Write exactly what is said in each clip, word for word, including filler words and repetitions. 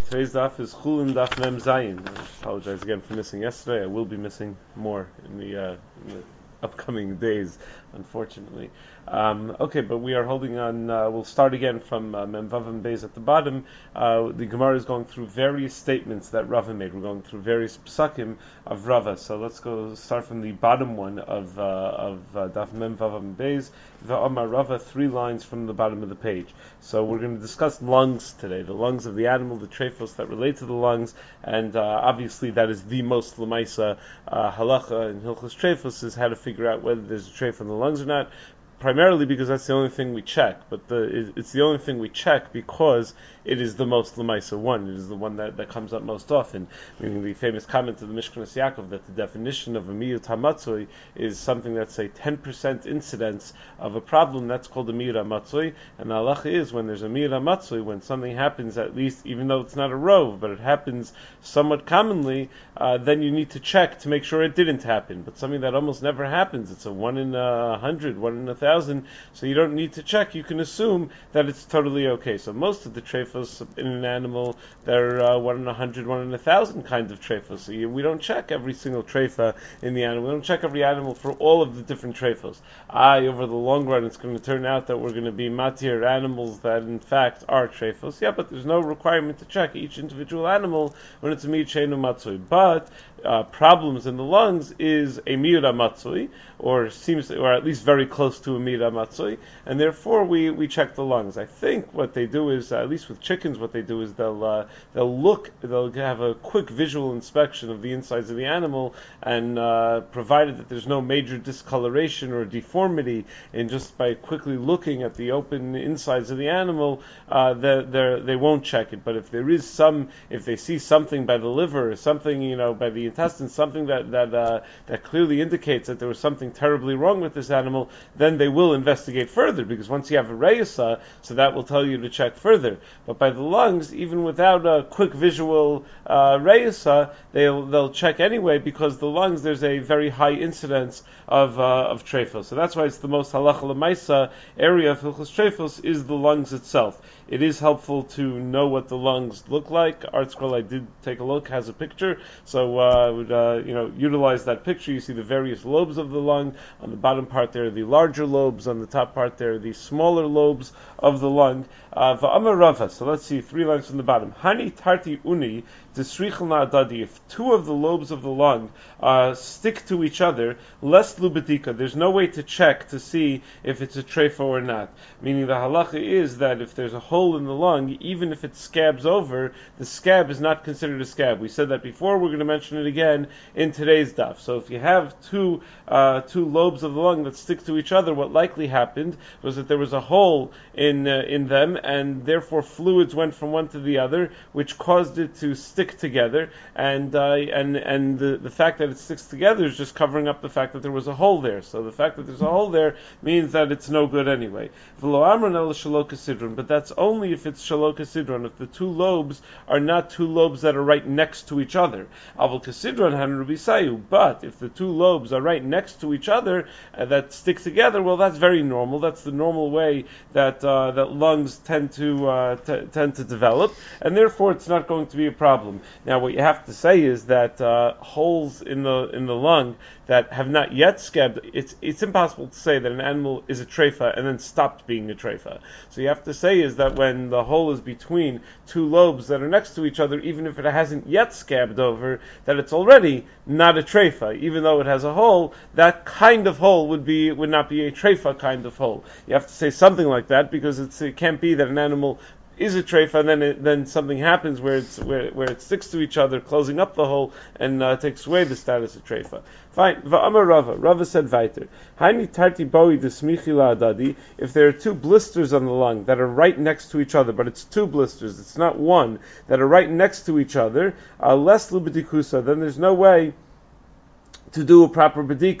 Today's daf is Chulin Daf Mem Zayin. I apologize again for missing yesterday. I will be missing more in the, uh, in the upcoming days, unfortunately. Um, okay, but we are holding on. Uh, we'll start again from uh, Mem Vavam Beis at the bottom. Uh, the Gemara is going through various statements that Rava made. We're going through various psakim of Rava. So let's go start from the bottom one of uh, of uh, Daf Mem Vavam Beis. Va'amar Rava, three lines from the bottom of the page. So we're going to discuss lungs today, the lungs of the animal, the trephos that relate to the lungs, and uh, obviously that is the most lemaisa uh, halacha in Hilchos Trephos, is how to figure out whether there's a troph in the lungs or not. Primarily because that's the only thing we check, but the it's the only thing we check because it is the most lemaisa one. It is the one that, that comes up most often. Meaning the famous comment of the Mishkanas Yaakov that the definition of a miyut hamatzoi is something that's a ten percent incidence of a problem. That's called a miyut hamatzoi. And the halacha is when there's a miyut hamatzoi, when something happens, at least even though it's not a rove, but it happens somewhat commonly, uh, then you need to check to make sure it didn't happen. But something that almost never happens, it's a one in a hundred, one in a thousand. So you don't need to check. You can assume that it's totally okay. So most of the trephos in an animal, they're uh, one in a hundred, one in a thousand kind of trephos. So you, we don't check every single tropha in the animal. We don't check every animal for all of the different trephos. Ah, over the long run, it's going to turn out that we're going to be matir animals that in fact are trephos. Yeah, but there's no requirement to check each individual animal when it's a miyut she'eino matzui. But uh, problems in the lungs is a miyut matzui, or seems, or at least very close to a miyut matzui, and therefore we, we check the lungs. I think what they do is, uh, at least with chickens, what they do is they'll uh, they'll look, they'll have a quick visual inspection of the insides of the animal, and uh, provided that there's no major discoloration or deformity, and just by quickly looking at the open insides of the animal, uh, they they won't check it. But if there is some, if they see something by the liver, or something, you know, by the intestines, something that that uh, that clearly indicates that there was something terribly wrong with this animal, then they will investigate further, because once you have a reyesa, so that will tell you to check further. But by the lungs, even without a quick visual uh, reyesa, they'll they'll check anyway, because the lungs, there's a very high incidence of uh, of trephos. So that's why it's the most halacha l'maisa area of Hilchos Trephos is the lungs itself. It is helpful to know what the lungs look like. Art Scroll, I did take a look, has a picture, so uh, I would uh, you know utilize that picture. You see the various lobes of the lung. On the bottom part there are the larger lobes, on the top part there are the smaller lobes of the lung. Uh, Va'amar Rava, so let's see, three lines from the bottom. Hani tarti uni desrichel na'adadi. If two of the lobes of the lung uh, stick to each other, less lubedika, there's no way to check to see if it's a trefo or not. Meaning the halacha is that if there's a hole in the lung, even if it scabs over, the scab is not considered a scab. We said that before, we're going to mention it again in today's daf. So if you have two uh, two lobes of the lung that stick to each other, what likely happened was that there was a hole in uh, in them, and therefore fluids went from one to the other, which caused it to stick together, and uh, and and the, the fact that it sticks together is just covering up the fact that there was a hole there. So the fact that there's a hole there means that it's no good anyway. But that's only if it's shaloka sidron, if the two lobes are not two lobes that are right next to each other. But if the two lobes are right next to each other uh, that stick together, well, that's very normal. That's the normal way that uh, that lungs tend to uh, t- tend to develop, and therefore it's not going to be a problem. Now, what you have to say is that uh, holes in the in the lung that have not yet scabbed, it's it's impossible to say that an animal is a treifa and then stopped being a treifa. So you have to say is that when the hole is between two lobes that are next to each other, even if it hasn't yet scabbed over, that it's already not a treifa. Even though it has a hole, that kind of hole would be would not be a treifa kind of hole. You have to say something like that, because it's, it can't be that an animal is a treifa, and then it, then something happens where it's where, where it sticks to each other, closing up the hole, and uh, takes away the status of treifa. Fine. Va'amar Rava. Rava said weiter. Hani tarti boi desmichi la'adadi. If there are two blisters on the lung that are right next to each other, but it's two blisters, it's not one, that are right next to each other, uh, less lubedikusa, then there's no way to do a proper bedika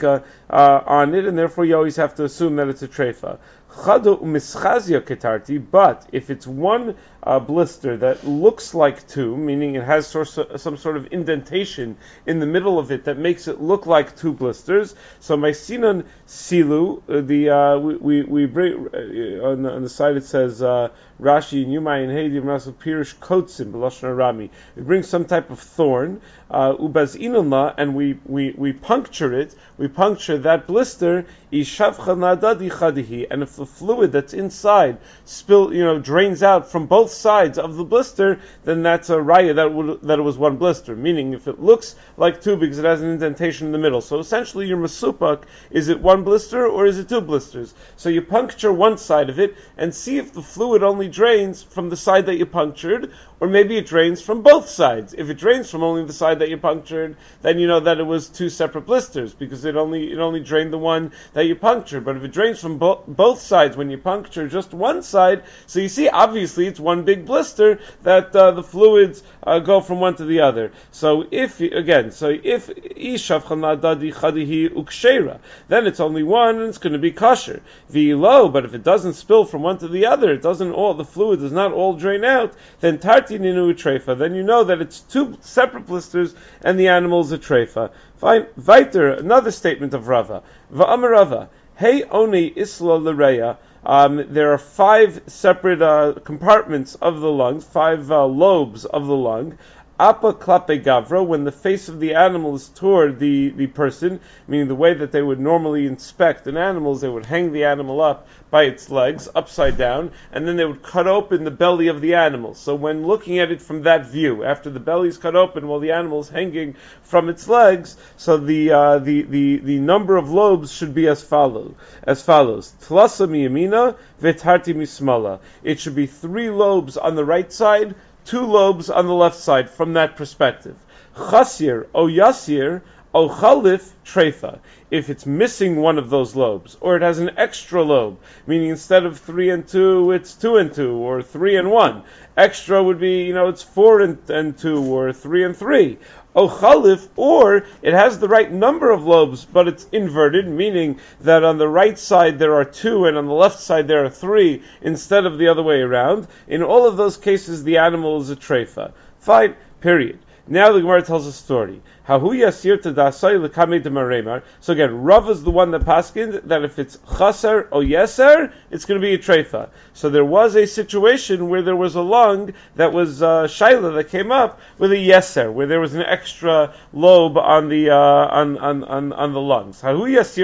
uh, on it, and therefore you always have to assume that it's a treifa. Chado umischazia ketarti, but if it's one uh, blister that looks like two, meaning it has sort of, some sort of indentation in the middle of it that makes it look like two blisters, so my sinan silu, uh, the uh, we we, we bring uh, on, the, on the side it says uh, Rashi Yumai and Heidim Rasul Pirish Kotsim B'Lashon Rami. We bring some type of thorn, ubaz inanla, and we, we we puncture it. We puncture that blister. Ishavcha nadadi chadihi, and if the fluid that's inside spill, you know, drains out from both sides of the blister, then that's a raya that would, that it was one blister. Meaning, if it looks like two because it has an indentation in the middle, so essentially your masupak, is it one blister or is it two blisters? So you puncture one side of it and see if the fluid only drains from the side that you punctured, or maybe it drains from both sides. If it drains from only the side that you punctured, then you know that it was two separate blisters because it only it only drained the one that you punctured. But if it drains from bo- both sides when you puncture just one side, so you see obviously it's one big blister that uh, the fluids uh, go from one to the other. So if again, so if ishav chanadadi chadihi ukshera, then it's only one and it's going to be kosher. V'ilo, but if it doesn't spill from one to the other, it doesn't all the fluid does not all drain out, then tarti ninu treifa, then you know that it's two separate blisters and the animal is a treifa. Fine. Weiter, another statement of Rava. Va'amar Rava, hey oni isla l'reya. Um, there are five separate uh, compartments of the lungs, five uh, lobes of the lung. Apa klape gavra, when the face of the animal is toward the, the person, meaning the way that they would normally inspect an animal is they would hang the animal up by its legs, upside down, and then they would cut open the belly of the animal. So when looking at it from that view, after the belly is cut open while the animal is hanging from its legs, so the uh, the, the the number of lobes should be as follow as follows. Tlasa miyamina v'tarti mismala. It should be three lobes on the right side, two lobes on the left side from that perspective. Chasir o yasir o chalif treifa. If it's missing one of those lobes, or it has an extra lobe, meaning instead of three and two, it's two and two, or three and one. Extra would be, you know, it's four and, and two, or three and three. O chalif, or it has the right number of lobes, but it's inverted, meaning that on the right side there are two, and on the left side there are three, instead of the other way around. In all of those cases, the animal is a treifa. Fine, period. Now the Gemara tells a story. So again, Rav is the one that paskined that if it's chaser or yeser, it's going to be a treifa. So there was a situation where there was a lung that was uh, shaila that came up with a yeser, where there was an extra lobe on the uh, on, on on on the lungs. There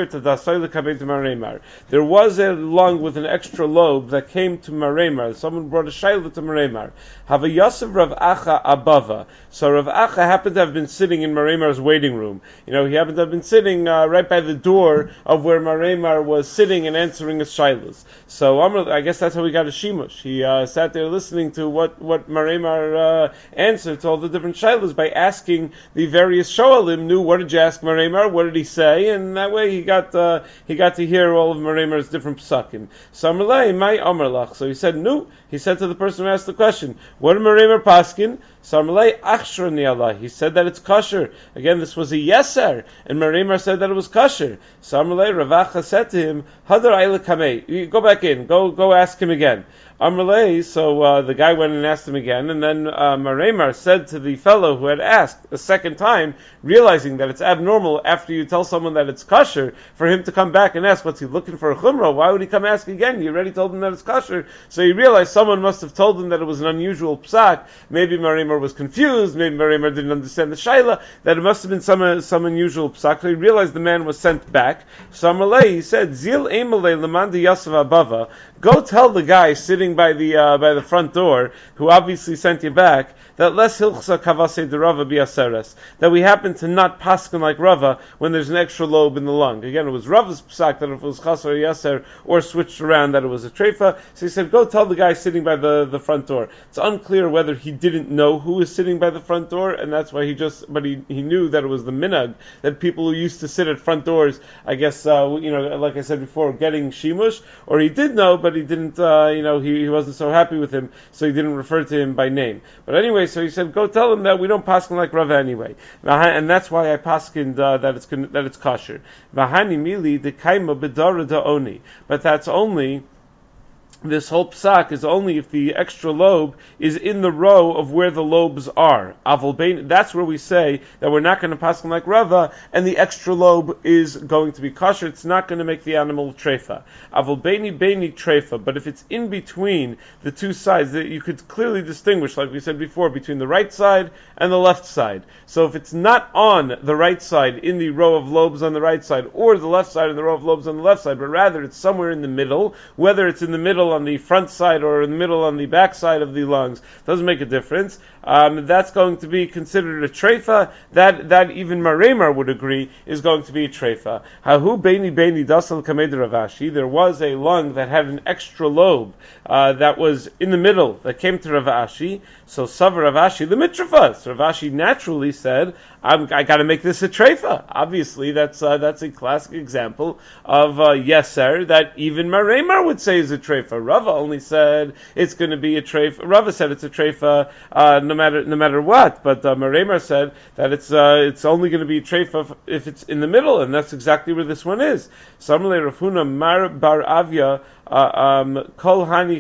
was a lung with an extra lobe that came to maremar. Someone brought a shaila to maremar. Have a Yosef Rav Acha abava. So Rav Acha happened to have been sitting in Maremar's waiting room. You know, he happened to have been sitting uh, right by the door of where Maremar was sitting and answering his shailas. So um, I guess that's how he got a shimush. He uh, sat there listening to what, what Maremar uh, answered to all the different shailas by asking the various shoalim, knew what did you ask Maremar, what did he say, and that way he got uh, he got to hear all of Maremar's different psakim. So Amalei, my Amarlach. So he said, no. He said to the person who asked the question, what did Maremar paskin? So Amalei, achshra ni'allah. He said that it's kosher. Again, this was a yeser, and Maremar said that it was kosher. So Amalei, Rav Acha said to him, Hadar Aila Kamei, go back in, go go ask him again. Amalei, so uh, the guy went and asked him again, and then uh, Maremar said to the fellow who had asked a second time, realizing that it's abnormal after you tell someone that it's kosher, for him to come back and ask, what's he looking for a chumrah? Why would he come ask again? You already told him that it's kosher. So he realized someone must have told him that it was an unusual psak. Maybe Maremar was confused, maybe Maremar didn't understand the shaila, that it must have been some some unusual psak. So he realized the man was sent back. So Amalei, he said, Zil emalei lemandi yasav abava, go tell the guy sitting by the uh, by the front door, who obviously sent you back, that less hilchsa kavase de Rava biaseres, that we happen to not paskin like Rava when there's an extra lobe in the lung. Again, it was Rava's psak that if it was chas or yaser, or switched around that it was a treifa. So he said, go tell the guy sitting by the, the front door. It's unclear whether he didn't know who was sitting by the front door, and that's why he just, but he, he knew that it was the minhag, that people who used to sit at front doors, I guess, uh, you know, like I said before, getting shimush, or he did know, but he didn't, uh, you know, he he, he wasn't so happy with him, so he didn't refer to him by name. But anyway, so he said, go tell him that we don't paskin like Rava anyway, and that's why I paskined uh, that it's that it's kosher. V'hani mili dekaima bedara da'oni, but that's only. This whole psak is only if the extra lobe is in the row of where the lobes are. Aval bein, that's where we say that we're not going to pass like Rava, and the extra lobe is going to be kosher. It's not going to make the animal treifa. Aval beini beini treifa. But if it's in between the two sides, that you could clearly distinguish, like we said before, between the right side and the left side. So if it's not on the right side in the row of lobes on the right side, or the left side in the row of lobes on the left side, but rather it's somewhere in the middle, whether it's in the middle on the front side or in the middle on the back side of the lungs, doesn't make a difference. Um, that's going to be considered a treifa. That that even Maremar would agree is going to be a treifa. Hahu beini beini dasal kamed Rav Ashi. There was a lung that had an extra lobe uh, that was in the middle that came to Rav Ashi. So Savar Rav Ashi the mitrafa. So Rav Ashi naturally said, I'm, I got to make this a treifa. Obviously, that's uh, that's a classic example of uh, yeser that even Maremar would say is a treifa. Rava only said it's going to be a treifa. Rava said it's a treifa uh, no matter no matter what. But uh, Maremar said that it's uh, it's only going to be a treifa if it's in the middle, and that's exactly where this one is. Samle Rav Huna Mar Bar Avia Kol Hani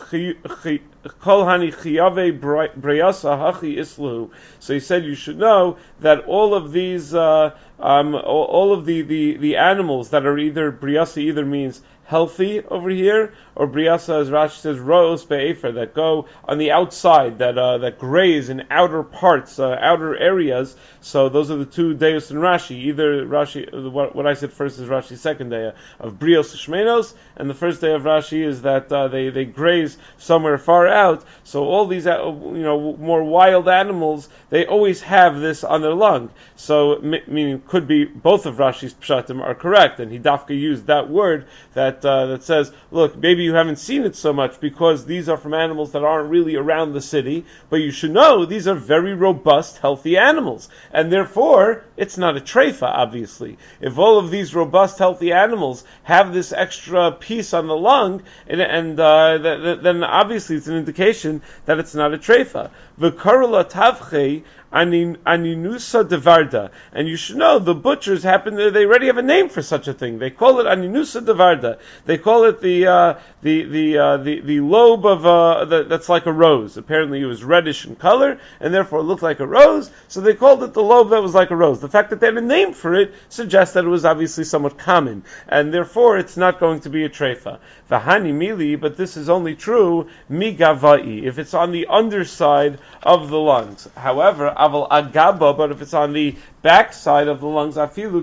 Kol Hani Chiyave Breyasa Hachi Islu. So he said you should know that all of these, uh, um, all, all of the, the, the animals that are either Breyasa either means healthy over here, or Briyasa, as Rashi says, ro'os be'efer, that go on the outside, that uh, that graze in outer parts, uh, outer areas. So those are the two deus in Rashi. Either Rashi, what, what I said first is Rashi's second day of Brios Shmenos, and the first day of Rashi is that uh, they they graze somewhere far out. So all these, uh, you know, more wild animals, they always have this on their lung. So meaning could be both of Rashi's pshatim are correct, and he dafka used that word that. Uh, that says, look, maybe you haven't seen it so much because these are from animals that aren't really around the city, but you should know these are very robust, healthy animals, and therefore it's not a treifa, obviously. If all of these robust, healthy animals have this extra piece on the lung, and, and uh, th- th- then obviously it's an indication that it's not a treifa. V'karula tavchei Aninusa devarda, and you should know the butchers happen to, they already have a name for such a thing. They call it Aninusa devarda. They call it the uh, the the, uh, the the lobe of uh, the, that's like a rose. Apparently, it was reddish in color, and therefore it looked like a rose. So they called it the lobe that was like a rose. The fact that they had a name for it suggests that it was obviously somewhat common, and therefore it's not going to be a treifa. V'hani mili, but this is only true migavai if it's on the underside of the lungs. However, aval agaba, but if it's on the back side of the lungs, afilu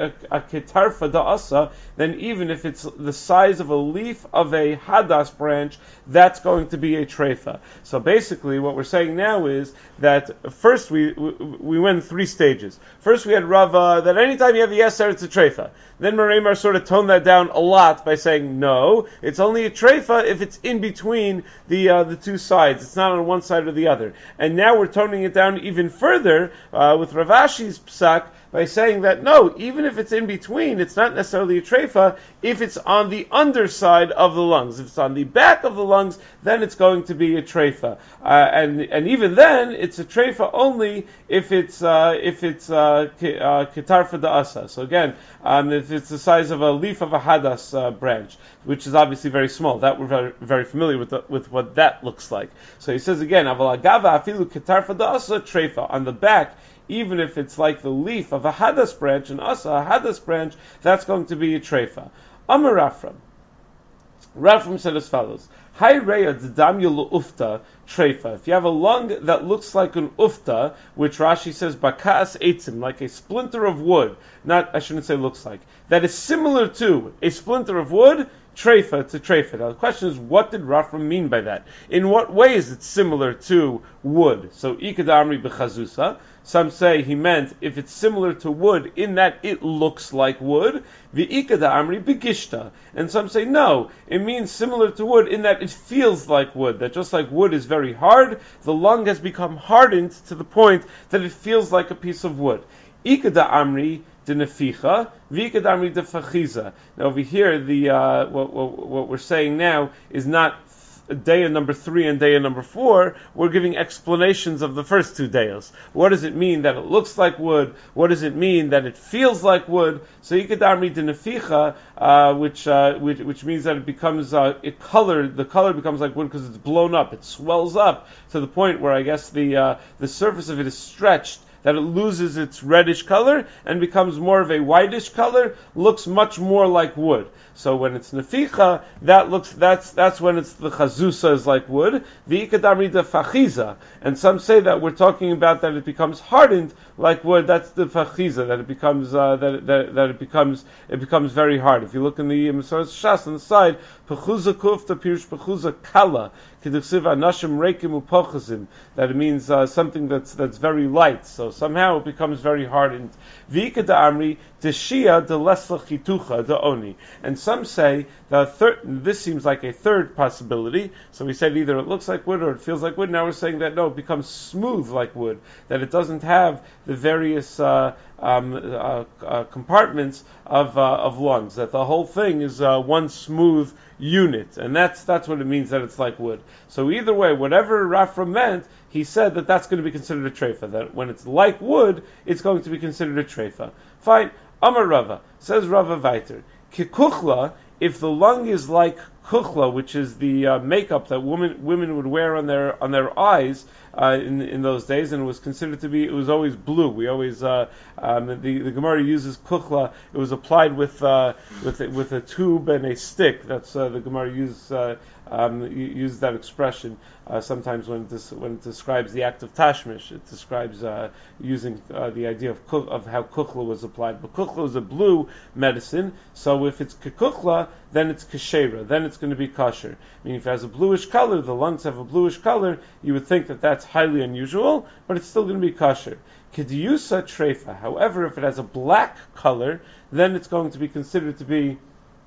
ketarfa da'asa, then even if it's the size of a leaf of a hadas branch, that's going to be a treifa. So basically, what we're saying now is that first we we went three stages. First, we had Rava that anytime you have the yeser, it's a treifa. Then Maremar sort of toned that down a lot by saying no, it's only a treifa if it's in between the uh, the two sides. It's not on one side or the other. And now we're toning it down even further uh, with Rav Ashi's psak by saying that no, even if it's in between, it's not necessarily a treifa if it's on the underside of the lungs. If it's on the back of the lungs, then it's going to be a treifa. Uh, and and even then, it's a treifa only if it's uh, if it's uh, ketarfa da'asa. So again, um, if it's the size of a leaf of a hadas uh, branch, which is obviously very small. That we're very, very familiar with the, with what that looks like. So he says again, aval agava afilu ketarfa da'asa treifa, on the back. Even if it's like the leaf of a hadas branch, an asa, a hadas branch, that's going to be a treifa. Amar Rafram. Rafram said as follows: Hai reya d'damyu ufta treifa. If you have a lung that looks like an ufta, which Rashi says bakas eitzim, like a splinter of wood, not, I shouldn't say looks like, that is similar to a splinter of wood, treifa, it's a treifa. Now the question is, what did Rafram mean by that? In what way is it similar to wood? So, ikadamri b'chazusa. Some say he meant if it's similar to wood in that it looks like wood, v'ikada amri begishta. And some say no, it means similar to wood in that it feels like wood. That just like wood is very hard, the lung has become hardened to the point that it feels like a piece of wood. Ikada amri deneficha, v'ikada amri defachiza. Now over here, the uh, what, what, what we're saying now is not daya number three and daya number four, we're giving explanations of the first two dayas. What does it mean that it looks like wood? What does it mean that it feels like wood? So Yikadamri de Neficha, uh, which, uh, which which means that it becomes uh, it color. The color becomes like wood because it's blown up. It swells up to the point where I guess the uh, the surface of it is stretched, that it loses its reddish color and becomes more of a whitish color, looks much more like wood. So when it's neficha, that looks that's that's when it's the chazusa is like wood. V'ikadamri de fachiza, and some say that we're talking about that it becomes hardened like wood. That's the fachiza, that it becomes uh, that, that that it becomes it becomes very hard. If you look in the Masoras Shas on the side, pechuza kufta pirush pechuza kala k'dichsiv anashim reikim upochazim, that it means uh, something that's that's very light. So somehow it becomes very hardened. V'ikadamri de shia de lesla chitucha de oni, and some say that third, this seems like a third possibility. So we said either it looks like wood or it feels like wood. Now we're saying that no, it becomes smooth like wood, that it doesn't have the various uh, um, uh, uh, compartments of uh, of lungs, that the whole thing is uh, one smooth unit, and that's that's what it means that it's like wood. So either way, whatever Rafra meant, he said that that's going to be considered a treifa, that when it's like wood, it's going to be considered a treifa. Fine. Amar Rava, says Rava Weiter, Kikuchla, if the lung is like kuchla, which is the uh, makeup that women women would wear on their on their eyes uh, in in those days, and it was considered to be, it was always blue. We always uh, um, the the Gemara uses kuchla. It was applied with uh, with with a tube and a stick. That's uh, the Gemara uses uh, um, uses that expression uh, sometimes when it, des- when it describes the act of tashmish. It describes uh, using uh, the idea of kuch- of how kuchla was applied. But kuchla is a blue medicine, so if it's kekuchla, then it's kashera, then it's going to be kosher. Meaning if it has a bluish color, the lungs have a bluish color, you would think that that's highly unusual, but it's still going to be kosher. Kediyusa treifa, however, if it has a black color, then it's going to be considered to be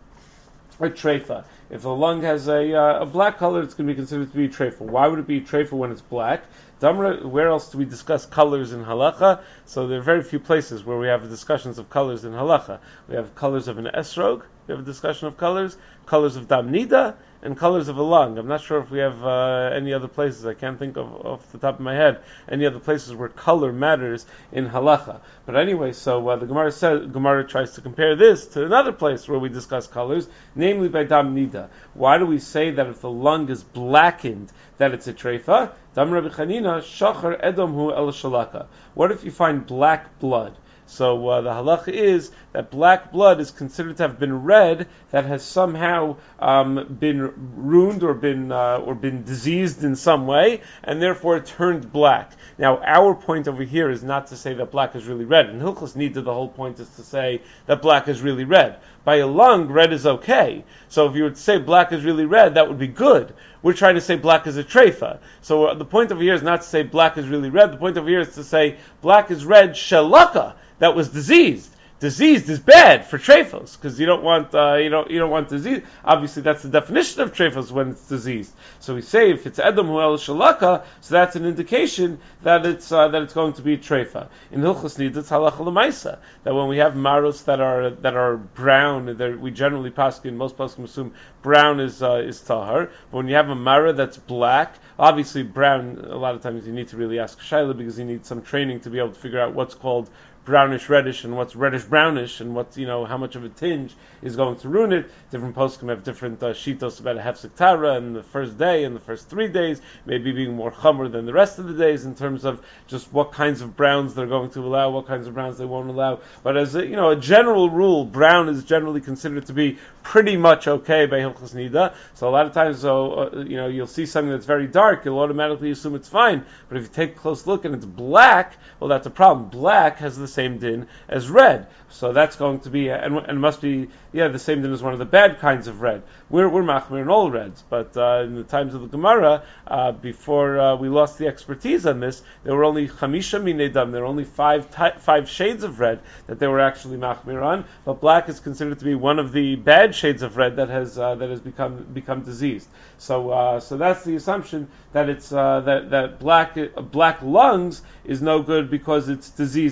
a treifa. If the lung has a, uh, a black color, it's going to be considered to be a treifa. Why would it be a treifa when it's black? Damra, where else do we discuss colors in halacha? So there are very few places where we have discussions of colors in halacha. We have colors of an esrog, we have a discussion of colors, colors of damnida, and colors of a lung. I'm not sure if we have uh, any other places, I can't think of off the top of my head, any other places where color matters in halacha. But anyway, so uh, the Gemara says, Gemara tries to compare this to another place where we discuss colors, namely by damnida. Why do we say that if the lung is blackened, that it's a treifa? Dam Rabbi Chanina, shachar edom hu el shalaka. What if you find black blood? So uh, the halacha is that black blood is considered to have been red, that has somehow um, been ruined or been uh, or been diseased in some way, and therefore it turned black. Now, our point over here is not to say that black is really red. In Hilchos Nida, the whole point is to say that black is really red. By a lung, red is okay. So if you would say black is really red, that would be good. We're trying to say black is a treifa. So uh, the point over here is not to say black is really red. The point over here is to say black is red shalaka, that was diseased. Diseased is bad for treifos because you don't want uh, you don't you don't want disease. Obviously, that's the definition of treifos when it's diseased. So we say if it's edom hu el shalaka, so that's an indication that it's uh, that it's going to be treifa. In Hilchos Nida, it's halacha l'maisa that when we have maros that are that are brown, we generally paskin, most paskin assume brown is uh, is tahar. But when you have a mara that's black, obviously brown, a lot of times you need to really ask shaila because you need some training to be able to figure out what's called brownish reddish and what's reddish brownish and what's, you know, how much of a tinge is going to ruin it. Different poskim have different uh, shitos about a hefsek tara and the first day and the first three days, maybe being more chomer than the rest of the days in terms of just what kinds of browns they're going to allow, what kinds of browns they won't allow. But as a, you know, a general rule, brown is generally considered to be pretty much okay by Hilchos Nida. So a lot of times, so, uh, you know, you'll see something that's very dark, you'll automatically assume it's fine. But if you take a close look and it's black, well, that's a problem. Black has the same din as red. So that's going to be, and, and must be, yeah, the same din as one of the bad kinds of red. We're, we're machmir in all reds, but uh, in the times of the Gemara, uh, before uh, we lost the expertise on this, there were only chamisha minedam, there were only five ty- five shades of red that they were actually machmir on, but black is considered to be one of the bad shades of red that has uh, that has become become diseased. So uh, so that's the assumption that it's uh, that that black uh, black lungs is no good because it's diseased in some way.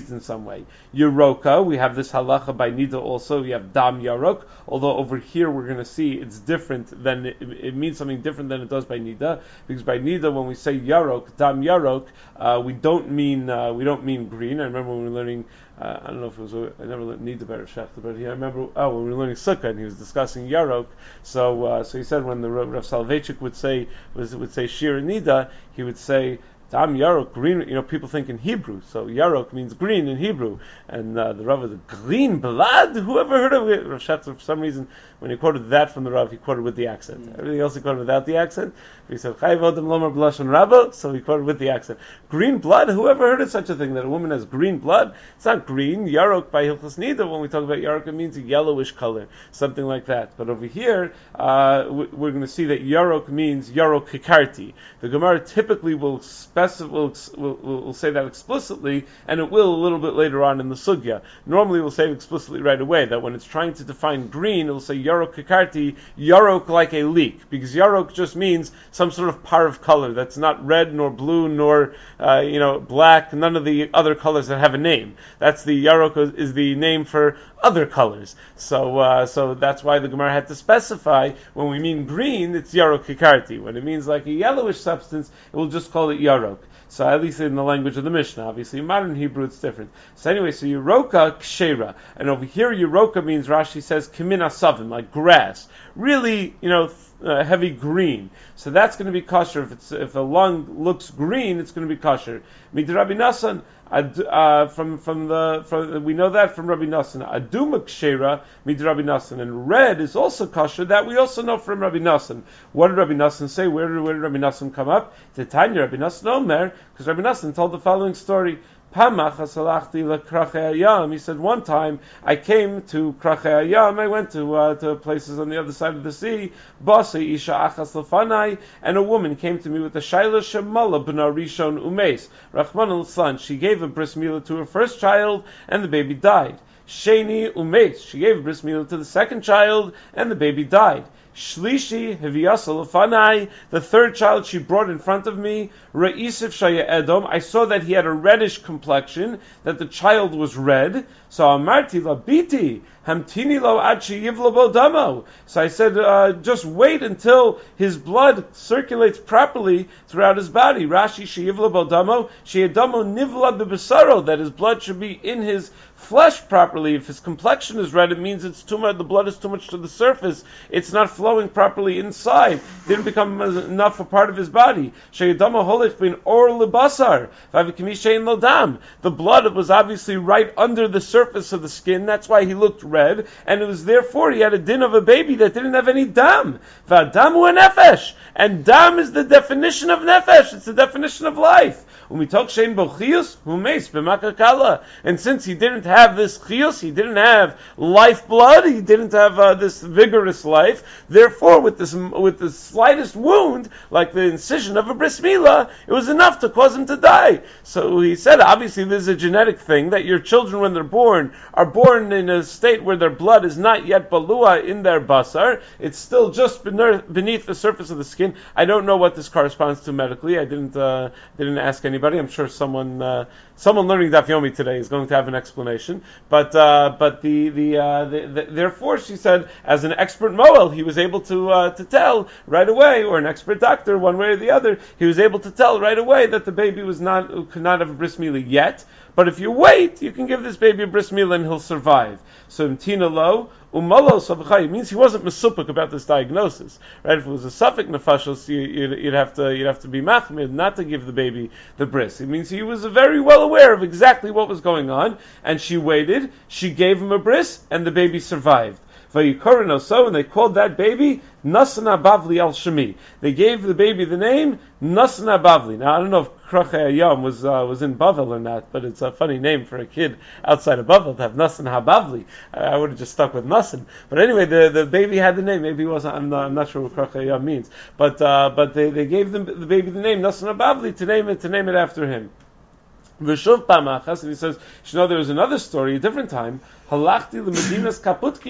way. Yeroka, we have this halacha by Nida also, we have Dam Yarok, although over here we're going to see it's different than, it, it means something different than it does by Nida, because by Nida when we say Yarok, Dam Yarok, uh, we don't mean, uh, we don't mean green. I remember when we were learning, uh, I don't know if it was, I never learned Nida better Shechta, but he, I remember, oh, when we were learning Sukkah and he was discussing Yarok, so, uh, so he said when the Rav Soloveitchik would say, was, would say Shir Nida, he would say, Dam Yarok, green, you know, people think in Hebrew, so Yarok means green in Hebrew, and uh, the Rav was green blood? Whoever heard of it? Rav Shatzer, for some reason, when he quoted that from the Rav, he quoted with the accent. Mm. Everything else he quoted without the accent. He said, Chayv Odom Lomar B'Lashon Rabba, so he quoted with the accent. Green blood? Whoever heard of such a thing, that a woman has green blood? It's not green. Yarok by Hilchos Nida, when we talk about Yarok, it means a yellowish color, something like that. But over here, uh, we're going to see that Yarok means Yarok Kikarti. The Gemara typically will specify We'll, we'll, we'll say that explicitly, and it will a little bit later on in the sugya. Normally we'll say it explicitly right away, that when it's trying to define green, it'll say yarok kikarti, yarok like a leek, because yarok just means some sort of par of color that's not red, nor blue, nor uh, you know black, none of the other colors that have a name. That's the yarok is the name for other colors. So uh, so that's why the Gemara had to specify, when we mean green, it's yarok kikarti. When it means like a yellowish substance, it will just call it yarok. So at least in the language of the Mishnah, obviously in modern Hebrew it's different. So anyway, so Yeroka Kshera, and over here Yeroka means, Rashi says, Kimin Asavim, like grass, really, you know, uh, heavy green. So that's going to be kosher. If it's if a lung looks green, it's going to be kosher. Mid Rabbi Nassan, uh, from from the from we know that from Rabbi Nassan. Aduma Kshera mid Rabbi Nassan, and red is also kosher. That we also know from Rabbi Nassan. What did Rabbi Nassan say? Where did, where did Rabbi Nassan come up? To Tanya Rabbi Nassan Omer, because Rabbi Nassan told the following story. Pamach hasalachti lekrachei hayam. He said, one time I came to krachei hayam. I went to uh, to places on the other side of the sea. Basi isha achas lefanai, and a woman came to me with a shaila shemala b'na rishon umeis. Rachman al-San. She gave a bris milah to her first child, and the baby died. Sheni umeis. She gave a bris milah to the second child, and the baby died. Shlishi Hiviyasa Lefanai, the third child she brought in front of me, Re'isif Shaya Edom, I saw that he had a reddish complexion, that the child was red, so Amarti Labiti, Hamtini Lo Achi Yivlabo Damo. So I said, uh, just wait until his blood circulates properly throughout his body. Rashi Sheyivlabo Damo, Sheyadamo Nivla Bibasaro, that his blood should be in his flesh properly. If his complexion is red, it means it's too much, the blood is too much to the surface. It's not flowing properly inside. It didn't become enough a part of his body. Sheyadamo Holich bin Or Libasar, Vavikamishain Lodam. The blood was obviously right under the surface of the skin. That's why he looked red, and it was therefore he had a din of a baby that didn't have any dam. Vadamu nefesh, and dam is the definition of nefesh. It's the definition of life. When we talk shein bo chiyus, humeis b'makakala, and since he didn't have this chiyus, he didn't have life blood, he didn't have uh, this vigorous life. Therefore, with this with the slightest wound, like the incision of a bris milah, it was enough to cause him to die. So he said, obviously, this is a genetic thing that your children, when they're born, are born in a state where their blood is not yet balua in their basar. It's still just beneath the surface of the skin. I don't know what this corresponds to medically. I didn't uh, didn't ask anybody. I'm sure someone uh, someone learning Daf Yomi today is going to have an explanation. But uh, but the the, uh, the, the therefore she said, as an expert moel, he was able to uh, to tell right away, or an expert doctor, one way or the other, he was able to tell right away that the baby was not could not have a bris milah yet. But if you wait, you can give this baby a bris milah and he'll survive. So Mtina lo umalo sabachai means he wasn't mesupik about this diagnosis, right? If it was a suffix nefashos, you, you'd, you'd have to you'd have to be machmid not to give the baby the bris. It means he was very well aware of exactly what was going on, and she waited. She gave him a bris, and the baby survived. Vayikorin so, and they called that baby Nasana Bavli al Shemi. They gave the baby the name Nasana Bavli. Now I don't know if Krachei Hayam was uh, was in Bavel or not, but it's a funny name for a kid outside of Bavel to have Nasana Habavli. I, I would have just stuck with Nasan. But anyway, the, the baby had the name. Maybe it wasn't. I'm not, I'm not sure what Krachei Hayam means. But uh, but they, they gave them the baby the name Nasana Bavli to name it to name it after him. V'shuv pamachas, and he says, you know, there was another story, a different time. Halachti l'medinas Kaputkia.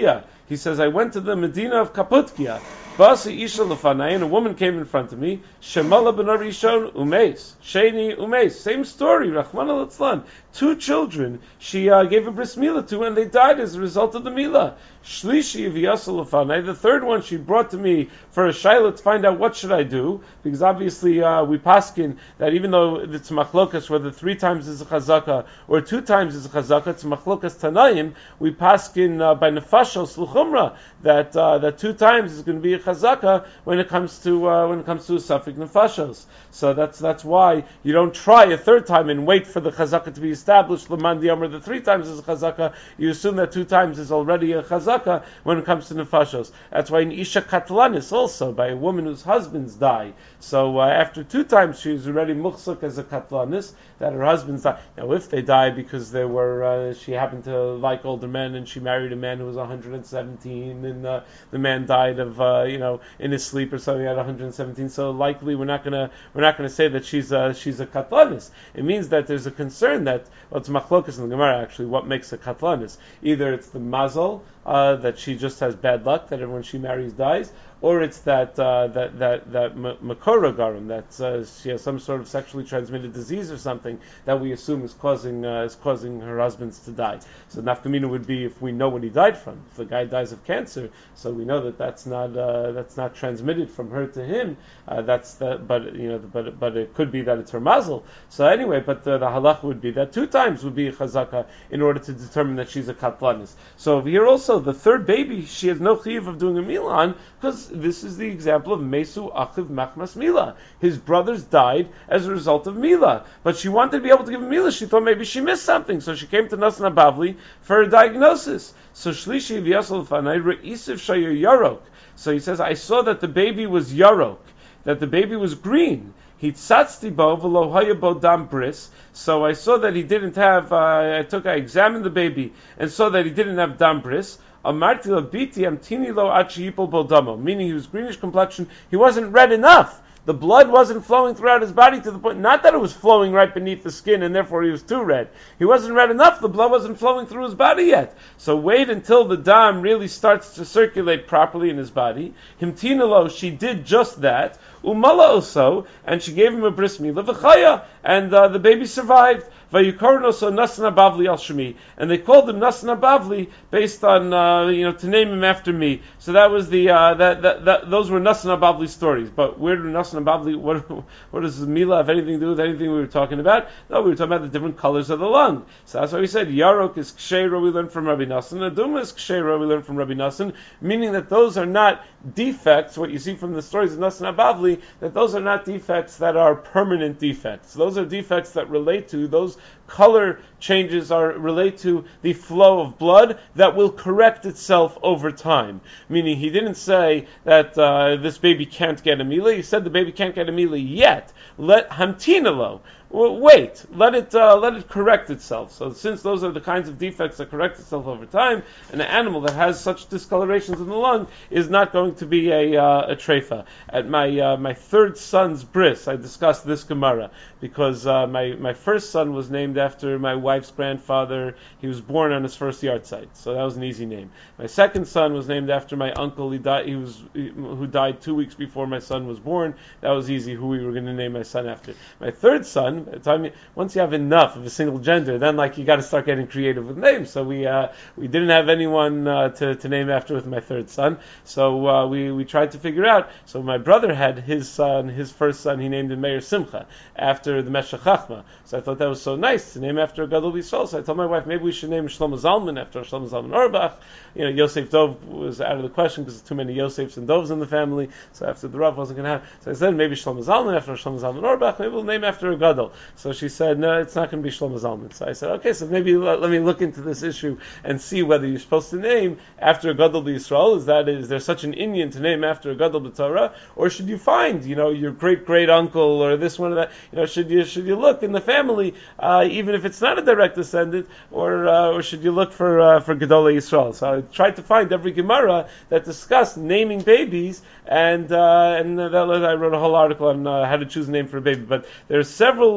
He says, I went to the Medina of Kaputkia. Basi Isha Lefanai, and a woman came in front of me. Shemala ben Arishon Umeis. Sheni Umeis. Same story, Rahman al Two children she uh, gave a bris milah to, and they died as a result of the milah. Shlishi v'yasal lefanai. The third one she brought to me for a shayla to find out what should I do, because obviously uh, we paskin that even though it's machlokas whether three times is a chazaka or two times is a chazaka, it's machlokas tanayim. We paskin uh, by nefashos l'chumra that uh, that two times is going to be a chazaka when it comes to uh, when it comes to a suffik nefashos. So that's that's why you don't try a third time and wait for the chazaka to be established. L'man di'amr, the three times is a chazaka. You assume that two times is already a chazaka when it comes to nefashos. That's why in isha katlanis also by a woman whose husbands die. So uh, after two times she's already muchzak as a katlanis that her husbands die. Now if they die because they were uh, she happened to like older men and she married a man who was one hundred seventeen and uh, the man died of uh, you know in his sleep or something at one hundred seventeen. So likely we're not gonna we're not gonna say that she's a, she's a katlanis. It means that there's a concern that well it's machlokas in the Gemara actually what makes a katlanis. Either it's the mazal uh, that she just has bad luck that everyone she marries dies, or it's that uh, that that that makora garum that uh, she has some sort of sexually transmitted disease or something that we assume is causing uh, is causing her husbands to die. So nafkamina would be if we know what he died from. If the guy dies of cancer, so we know that that's not uh, that's not transmitted from her to him. Uh, that's the, but you know but but it could be that it's her mazel. So anyway, but the, the halacha would be that two times would be a chazaka in order to determine that she's a katlanis. So over here also the third baby she has no chiyuv of doing a milah on because this is the example of Mesu Achiv Machmas Mila. His brothers died as a result of Mila. But she wanted to be able to give him Mila. She thought maybe she missed something. So she came to Nasna Bavli for a diagnosis. So Shlishi V'yasal Fanai Re'isiv Shayir Yarok. So he says, I saw that the baby was Yarok, that the baby was green. He tzatzti bo v'lo haya bo dam bris. So I saw that he didn't have, uh, I took, I examined the baby and saw that he didn't have dam bris. Amarti labiti amtini lo achi yipol boldamo, meaning he was greenish complexion. He wasn't red enough. The blood wasn't flowing throughout his body to the point, not that it was flowing right beneath the skin and therefore he was too red. He wasn't red enough. The blood wasn't flowing through his body yet. So wait until the dam really starts to circulate properly in his body. Himtina lo, she did just that. Umala also, and she gave him a bris milah v'chaya, and uh, the baby survived. Vayukarno so Nasna Bavli al Shemi, and they called him Nasna Bavli based on uh, you know to name him after me. So that was the uh, that, that that those were Nasna Bavli stories. But where do Nasna Bavli what what does Mila have anything to do with anything we were talking about? No, we were talking about the different colors of the lung. So that's why we said Yarok is Ksheira we learned from Rabbi Nassan, Aduma is Ksheira we learned from Rabbi Nassan, meaning that those are not defects. What you see from the stories of Nasna Bavli, that those are not defects that are permanent defects. Those are defects that relate to those color changes are relate to the flow of blood that will correct itself over time. Meaning he didn't say that uh, this baby can't get a milah. He said the baby can't get a milah yet. Let hamtinalo. Wait, let it uh, let it correct itself. So since those are the kinds of defects that correct itself over time, an animal that has such discolorations in the lung is not going to be a uh, a treifa. At my uh, my third son's bris, I discussed this Gemara because uh, my my first son was named after my wife's grandfather. He was born on his first yard site, so that was an easy name. My second son was named after my uncle. He died. He was he, who died two weeks before my son was born. That was easy. Who we were going to name my son after. My third son. By the time you, once you have enough of a single gender, then like you got to start getting creative with names. So we uh, we didn't have anyone uh, to to name after with my third son. So uh, we we tried to figure out. So my brother had his son, his first son. He named him Meir Simcha after the Meshech Chachma. So I thought that was so nice to name after a Gadol Yisrael. So I told my wife maybe we should name Shlomo Zalman after Shlomo Zalman Auerbach. You know, Yosef Dov was out of the question because there's too many Yosefs and Dovs in the family. So after the Rav wasn't going to have. So I said maybe Shlomo Zalman after Shlomo Zalman Auerbach. Maybe we'll name after a Gadol. So she said, no, it's not going to be Shlomo Zalman. So I said, okay, so maybe let, let me look into this issue and see whether you're supposed to name after a Gadol B'Yisrael. Is that, is there such an Indian to name after a Gadol B'Torah? Or should you find, you know, your great-great-uncle or this one or that? You know, should you, should you look in the family, uh, even if it's not a direct descendant, or, uh, or should you look for, uh, for Gadol Yisrael? So I tried to find every Gemara that discussed naming babies, and, uh, and that, I wrote a whole article on uh, how to choose a name for a baby. But there are several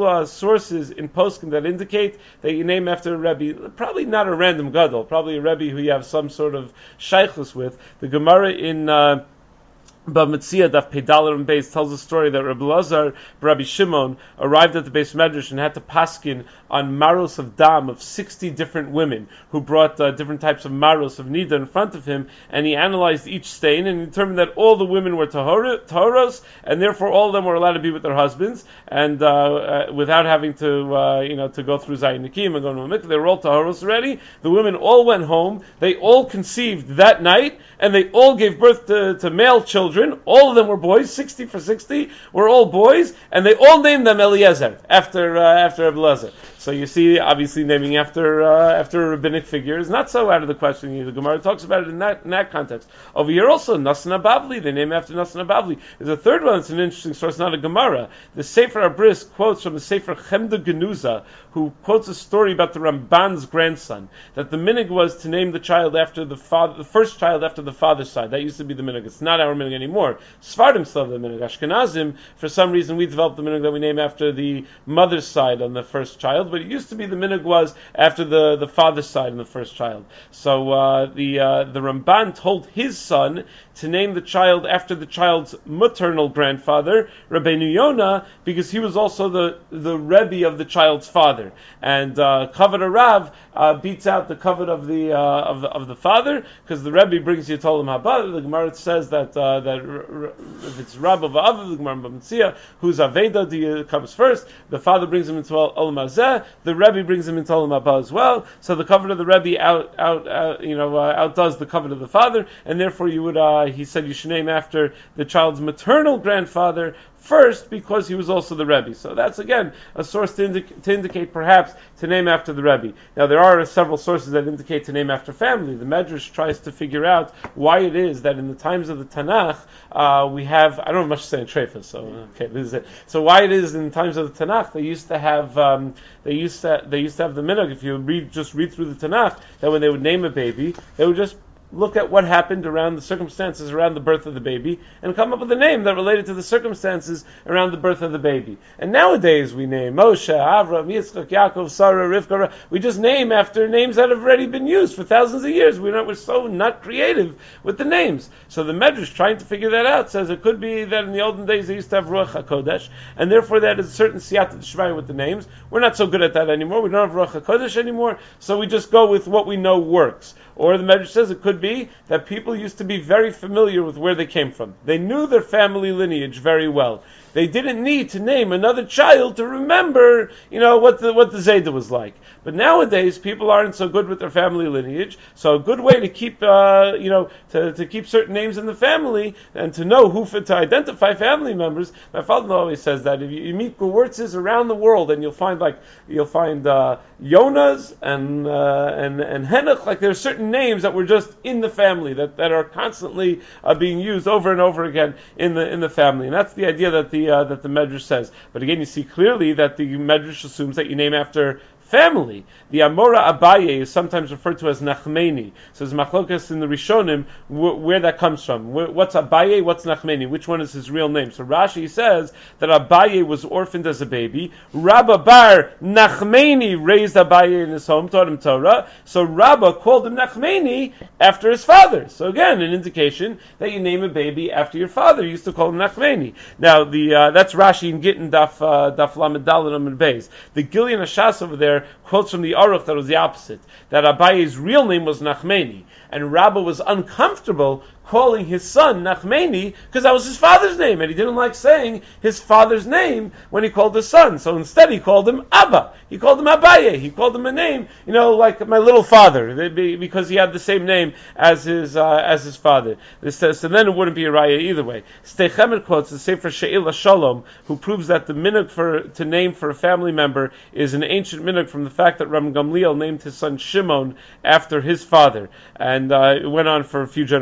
several uh, sources in poskim that indicate that you name after a Rebbe, probably not a random gadol, probably a Rebbe who you have some sort of shaykhus with. The Gemara in uh, Bamitzia Daf Pedaler and Beis tells a story that Rabbi Lazar, Rabbi Shimon, arrived at the Beis Medrash and had to paskin on maros of dam of sixty different women who brought uh, different types of maros of nida in front of him, and he analyzed each stain and determined that all the women were tahoros, and therefore all of them were allowed to be with their husbands, and uh, uh, without having to, uh, you know, to go through Zayin Nikim and go to a mikveh. They were all tahoros already. The women all went home. They all conceived that night, and they all gave birth to, to male children. All of them were boys, sixty for sixty were all boys, and they all named them Eliezer after uh, after Eliezer. So you see, obviously naming after uh, after a rabbinic figure is not so out of the question. The Gemara talks about it in that in that context. Over here also, Nassan Bavli, they name after Nassan Bavli. There's a third one that's an interesting source, not a Gemara. The Sefer Abris quotes from the Sefer Chemda Genuza, who quotes a story about the Ramban's grandson, that the minig was to name the child after the father, the first child after the father's side. That used to be the minig. It's not our minig anymore. Sfardim still have the minig. Ashkenazim, for some reason, we developed the minig that we name after the mother's side on the first child, but it used to be the minig was after the, the father's side on the first child. So uh, the uh, the Ramban told his son to name the child after the child's maternal grandfather, Rabbeinu Yonah, because he was also the, the Rebbe of the child's father. And uh, Kavod Rav uh, beats out the Kavod of the uh, of the of the father, because the Rebbe brings you Tolam Haba. The Gemara says that uh, that r- r- if it's Rab of Av, the Gemara B'Mitzia, whose Aveda the, comes first, the father brings him into Olam Hazeh, the Rebbe brings him into Olam Haba as well. So the Kavod of the Rebbe out out, out you know uh, outdoes the Kavod of the father, and therefore you would uh, he said you should name after the child's maternal grandfather first, because he was also the Rebbe. So that's again a source to, indic- to indicate perhaps to name after the Rebbe. Now there are several sources that indicate to name after family. The Medrash tries to figure out why it is that in the times of the Tanakh uh, we have, I don't have much to say in Treifas, so okay, this is it. So why it is in the times of the Tanakh they used to have um, they used to they used to have the minhag, if you read just read through the Tanakh, that when they would name a baby, they would just look at what happened around the circumstances around the birth of the baby and come up with a name that related to the circumstances around the birth of the baby. And nowadays we name Moshe, Avram, Yitzchak, Yaakov, Sarah, Rivka. We just name after names that have already been used for thousands of years. We're not, we're so not creative with the names. So the Medrash, trying to figure that out, says it could be that in the olden days they used to have Ruach HaKodesh, and therefore that is a certain siyata d'shmaya with the names. We're not so good at that anymore. We don't have Ruach HaKodesh anymore, so we just go with what we know works. Or the Medrash says it could be that people used to be very familiar with where they came from. They knew their family lineage very well. They didn't need to name another child to remember, you know, what the what the Zayda was like. But nowadays, people aren't so good with their family lineage. So a good way to keep, uh, you know, to, to keep certain names in the family and to know who to identify family members. My father always says that if you, you meet Gewurzes around the world, and you'll find like you'll find uh, Yonas and uh, and and Henoch, like there are certain names that were just in the family that, that are constantly uh, being used over and over again in the in the family, and that's the idea that the Uh, that the Medrash says. But again, you see clearly that the Medrash assumes that you name after family. The Amora Abaye is sometimes referred to as Nachmeni. So there's machlokas in the Rishonim wh- where that comes from. Wh- what's Abaye? What's Nachmeni? Which one is his real name? So Rashi says that Abaye was orphaned as a baby. Rabba Bar Nachmeni raised Abaye in his home, taught him Torah. So Rabba called him Nachmeni after his father. So again, an indication that you name a baby after your father. You used to call him Nachmeni. Now the uh, that's Rashi in Gittin Daf uh, Daf Lamed Daled Amud Beis. The Gilyon Hashas over there quotes from the Aruch that was the opposite, that Abaye's real name was Nachmeni, and Rabba was uncomfortable calling his son Nachmeni because that was his father's name, and he didn't like saying his father's name when he called his son. So instead he called him Abba. He called him Abaye. He called him a name, you know, like my little father, because he had the same name as his uh, as his father. This says, so then it wouldn't be a raya either way. Steichemer quotes the Sefer She'ila Shalom, who proves that the minhag for to name for a family member is an ancient minhag from the fact that Ram Gamliel named his son Shimon after his father, and uh, it went on for a few generations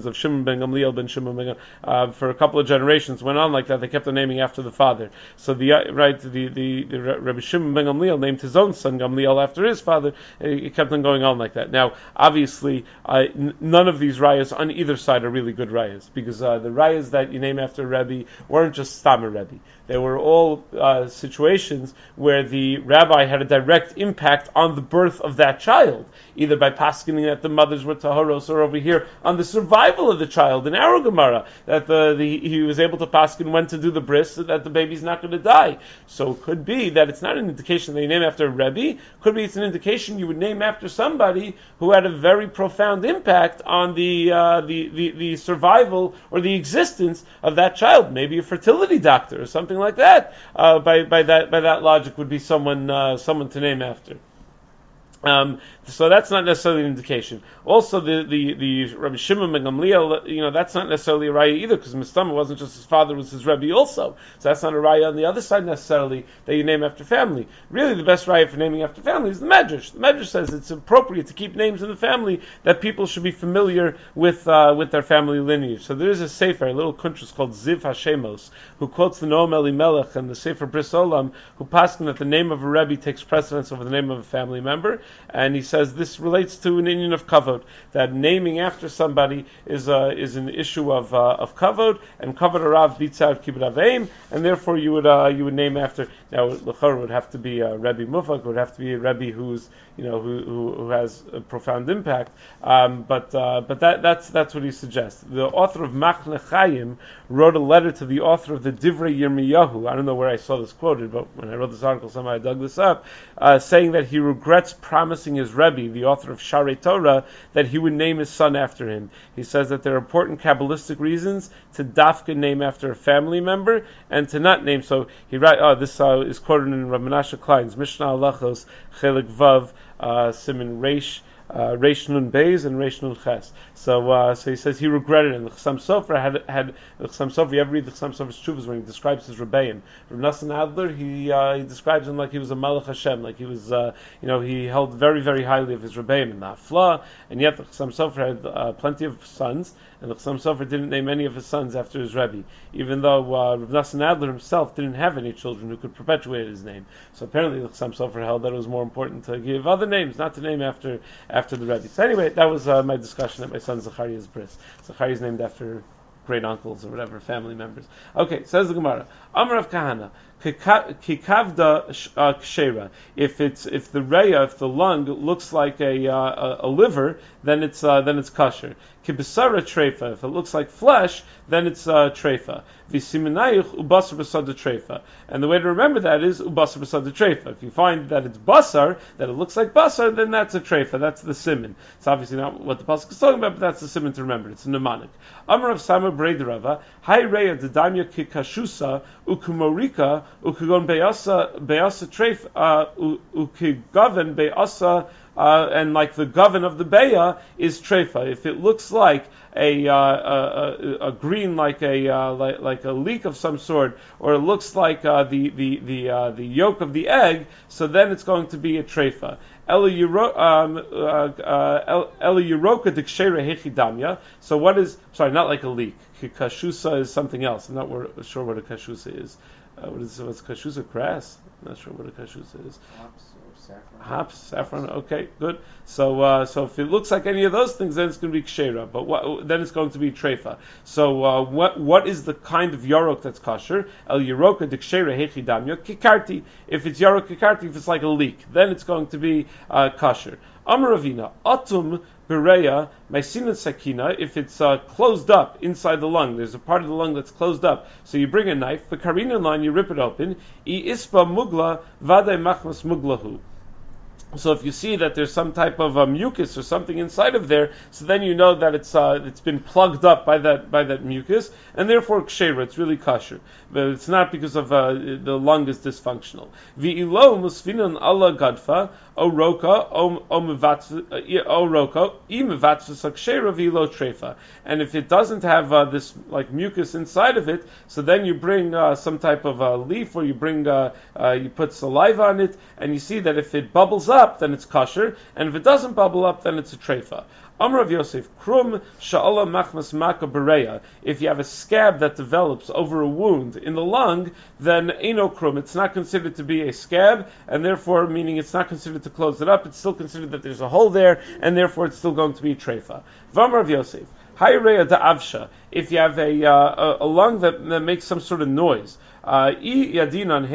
of Shimon ben Gamliel ben Shimon ben uh, for a couple of generations went on like that. They kept on naming after the father. So the uh, right the the, the Rabbi Shimon ben Gamliel named his own son Gamliel after his father. It kept on going on like that. Now, obviously, uh, n- none of these rayas on either side are really good rayas, because uh, the rayas that you name after Rebbe weren't just Stam Rebbe. They were all uh, situations where the rabbi had a direct impact on the birth of that child, either by paskening that the mothers were taharos, or over here on the survival of the child in our Gemara, that the, the he was able to pasken when to do the bris, so that the baby's not going to die. So it could be that it's not an indication that you name after a Rebbe. Could be it's an indication you would name after somebody who had a very profound impact on the uh, the, the the survival or the existence of that child. Maybe a fertility doctor or something like that. Uh, by by that by that logic, would be someone uh, someone to name after. Um, so that's not necessarily an indication. Also, the the the Rabbi Shimon ben Gamliel, you know, that's not necessarily a raya either, because Mistama wasn't just his father; it was his Rebbe also. So that's not a raya on the other side necessarily that you name after family. Really, the best raya for naming after family is the Medrash. The Medrash says it's appropriate to keep names in the family that people should be familiar with uh, with their family lineage. So there is a sefer, a little kuntrus called Ziv Hashemos, who quotes the Noam Elimelech and the Sefer Bris Olam, who paskin that the name of a Rebbe takes precedence over the name of a family member. And he says this relates to an inyan of kavod, that naming after somebody is uh, is an issue of uh, of kavod, and kavod arav beats out kibbud aveim, and therefore you would uh, you would name after. Now l'chor would have to be a Rebbe Mufak, would have to be a Rebbe who's you know who who, who has a profound impact. Um, but uh, but that that's that's what he suggests. The author of Machne Chaim wrote a letter to the author of the Divrei Yirmiyahu. I don't know where I saw this quoted, but when I wrote this article, somehow I dug this up, uh, saying that he regrets promising his Rebbe, the author of Sharei Torah, that he would name his son after him. He says that there are important Kabbalistic reasons to dafka name after a family member and to not name. So he write. Oh, this uh, is quoted in Rav Menashe Klein's Mishnah Halachos Chelik Vav uh, Siman Reish. Uh, Reish Nun Beis and Reish Nun Ches. So, uh, so he says he regretted it. And the Chassam Sofer had had the Chassam Sofer. You ever read the Chassam Sofer's Tshuvas when he describes his rebellion? Rav Nassan Adler, he uh, he describes him like he was a Malach Hashem, like he was, uh, you know, he held very very highly of his rebellion and Nafla. And yet the Chassam Sofer had uh, plenty of sons, and the Chassam Sofer didn't name any of his sons after his Rebbe, even though uh, Rav Nassan Adler himself didn't have any children who could perpetuate his name. So apparently the Chassam Sofer held that it was more important to give other names, not to name after after the Rebbe. So anyway, that was uh, my discussion at my son Zachariah's bris. Zachariah is named after great uncles or whatever, family members. Okay, says the Gemara. Amar of Kahana. Kikavda kshera. If it's if the reya, if the lung looks like a uh, a, a liver, then it's uh, then it's kosher. Kibisara treifa. If it looks like flesh, then it's uh, treifa. V'simenayich ubasar b'sada treifa. And the way to remember that is ubasar b'sada treifa. If you find that it's basar, that it looks like basar, then that's a treifa. That's the siman. It's obviously not what the pasuk is talking about, but that's the siman to remember. It's a mnemonic. Amar of Sama Breiderava. Hai reya dedamya kikashusa ukumorika ukigon beasa beasa treif ukigaven beasa. Uh, and like the govern of the beya is treifa. If it looks like a, uh, a, a green, like a uh, like, like a leek of some sort, or it looks like uh, the the the uh, the yolk of the egg, so then it's going to be a treifa. Ela Yeroka Dikshera Hechidamya. So what is, sorry, not like a leek. Kashusa is something else. I'm not sure what a kashusa is. Uh, what is what's kashusa? Grass? I'm not sure what a kashusa is. Hops or saffron. Hops, saffron. Okay, good. So, uh, so if it looks like any of those things, then it's going to be kshera. But what, then it's going to be treifa. So, uh, what what is the kind of yarok that's kosher? El yaroka dikshera hechidamya kikarti. If it's yarok kikarti, if it's like a leek, then it's going to be uh, kosher. Amaravina atum bereya mycina sakina. If it's uh, closed up inside the lung, there's a part of the lung that's closed up. So you bring a knife, the karina line, you rip it open. I ispa mugla vaday machmas muglahu. So if you see that there's some type of uh, mucus or something inside of there, so then you know that it's uh, it's been plugged up by that by that mucus, and therefore kshera, it's really kosher. But it's not because of uh, the lung is dysfunctional. V'ilo musfinan Allah gadfa o roka o mevatz o roka i mevatzus kshera v'ilo treifa. And if it doesn't have uh, this like mucus inside of it, so then you bring uh, some type of uh, leaf, or you bring uh, uh, you put saliva on it, and you see that if it bubbles up, up, then it's kosher, and if it doesn't bubble up, then it's a treifa. Amar Rav Yosef, krum sha'ala machmas maka bereya. If you have a scab that develops over a wound in the lung, then eino krum. It's not considered to be a scab, and therefore, meaning it's not considered to close it up. It's still considered that there's a hole there, and therefore it's still going to be a treifa. V'amar Rav Yosef, hayreya da'avsha. If you have a, uh, a, a lung that, that makes some sort of noise, Uh, if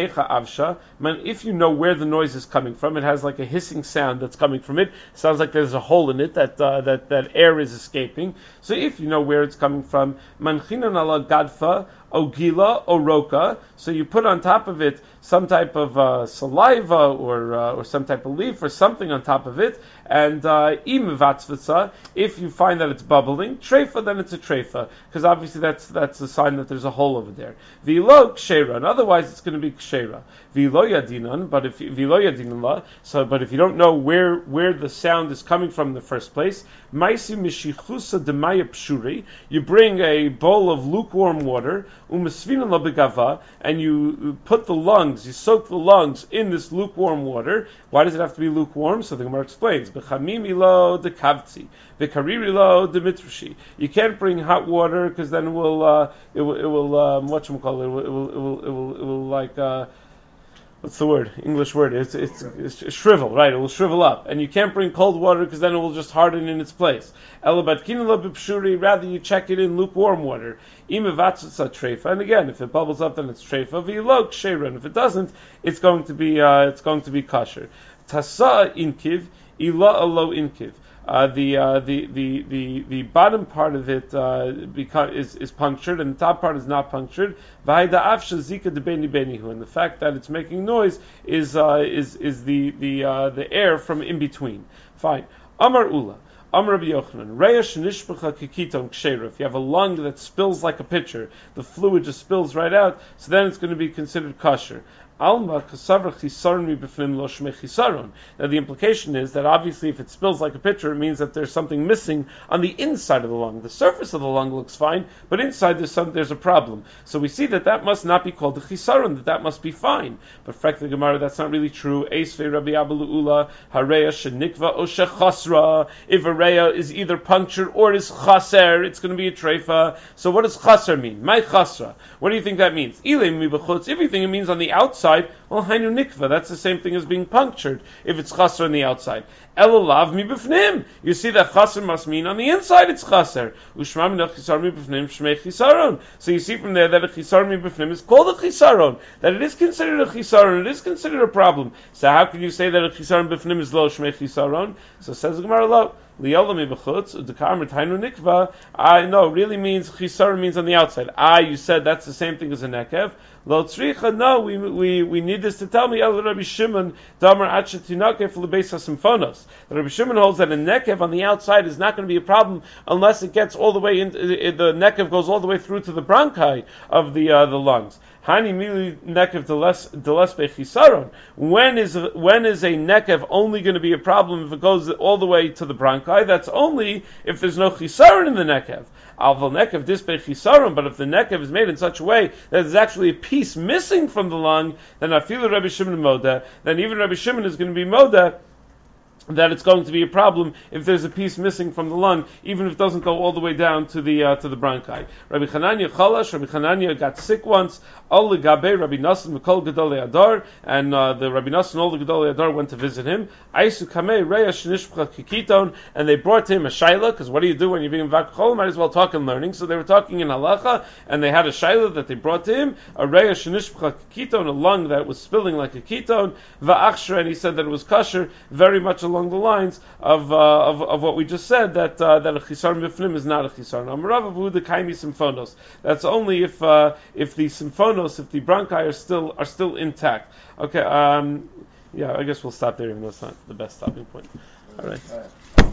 you know where the noise is coming from, it has like a hissing sound that's coming from it. Sounds like there's a hole in it that uh, that that air is escaping. So if you know where it's coming from, manchinan ala gadfa ogila oroka. So you put on top of it some type of uh, saliva or uh, or some type of leaf or something on top of it. And im vatzvitza, if you find that it's bubbling, treifa, then it's a treifa, because obviously that's that's a sign that there's a hole over there. V'lo kshera, and otherwise it's going to be kshera. V'lo yadinan, but if v'lo yadinan, so but if you don't know where where the sound is coming from in the first place, ma'isi mishichusa demaya pshuri, you bring a bowl of lukewarm water, u'masvinan lo begava, and you put the lungs, you soak the lungs in this lukewarm water. Why does it have to be lukewarm? So the Gemara explains. B'chamimi lo de kavtzi, b'kariri lo de mitrushi. You can't bring hot water because then it will, uh, it will, it will, um, what you call it? It will, it will, it will, it will, it will like, uh, what's the word? English word. It's, it's, it's, it's shrivel, right? It will shrivel up, and you can't bring cold water because then it will just harden in its place. Elabatkina lo b'pshuri. Rather, you check it in lukewarm water. Imevatzutza treifa, and again, if it bubbles up, then it's treifa. V'ilok sheira, and if it doesn't, it's going to be, uh, it's going to be kosher. Tasa inkiv. Ila alo inkiv. Uh, the, uh, the the the the bottom part of it uh, beca- is is punctured, and the top part is not punctured. V'haida afsha zika de beni benihu, and the fact that it's making noise is uh, is is the the uh, the air from in between. Fine. Amar Ula. Amar Rabbi Yochanan, Reyash nishpacha kikiton ksheira. If you have a lung that spills like a pitcher, the fluid just spills right out, so then it's going to be considered kosher. Alma kasavra chisaron mi b'fnim lo shmei chisaron. Now the implication is that obviously if it spills like a pitcher, it means that there's something missing on the inside of the lung. The surface of the lung looks fine, but inside there's some there's a problem. So we see that that must not be called a chisaron, that that must be fine. But frankly, Gemara, that's not really true. Eisvei Rabbi Abba Ula hareya shenikva o shechasra. If a reya is either punctured or it is chaser, it's going to be a treifa. So what does chaser mean? My chasra. What do you think that means? Ilei mi b'chutz. If you think it means on the outside, well, hainu nikva, that's the same thing as being punctured if it's chaser on the outside. Elolav mi b'fnim. You see that chaser must mean on the inside it's chaser. Ushma min chisar mi b'fnim shmei chisaron. So you see from there that a chisar mi b'fnim is called a chisaron, that it is considered a chisaron, it is considered a problem. So how can you say that a chisar mi b'fnim is lo shmei chisaron? So says the Gemara lo. I know, really means chisar means on the outside. Ah, you said that's the same thing as a nekev. Lo tzricha, no, we we we need this to tell me. El Rabbi Shimon damar acha tinakef lebeis hasimfonos. Rabbi Shimon holds that a nekev on the outside is not going to be a problem unless it gets all the way in. The nekev goes all the way through to the bronchi of the uh, the lungs. Hani mili nekev deles deles bechisaron. When is when is a nekev only going to be a problem if it goes all the way to the bronchi? That's only if there's no chisaron in the nekev. Alval nekev dis bechisaron. But if the nekev is made in such a way that there's actually a piece missing from the lung, then afilu Rabbi Shimon moda. Then even Rabbi Shimon is going to be moda that it's going to be a problem if there's a piece missing from the lung, even if it doesn't go all the way down to the uh, to the bronchi. Rabbi Chananya Chalash, Rabbi Chananya got sick once. Al Gabe Rabbi Nassan Mikol Gedolei Adar, and uh, the Rabbi Nassan all the Gedolei Adar went to visit him. Aisu Kamei Reya Shnishpcha Kikiton, and they brought to him a shaila, because what do you do when you're being vakchol? Might as well talk in learning. So they were talking in halacha, and they had a shaila that they brought to him, a Reya Shnishpcha Kikiton, a lung that was spilling like a ketone. Va'achshra, and he said that it was kosher, very much along the lines of uh, of, of what we just said, that uh, that a chisar mifnim is not a chisar. Amarav avu the kaimi symphonos. That's only if uh, if the symphonos, if the bronchi are still are still intact. Okay, um, yeah, I guess we'll stop there, even though it's not the best stopping point. All right. All right.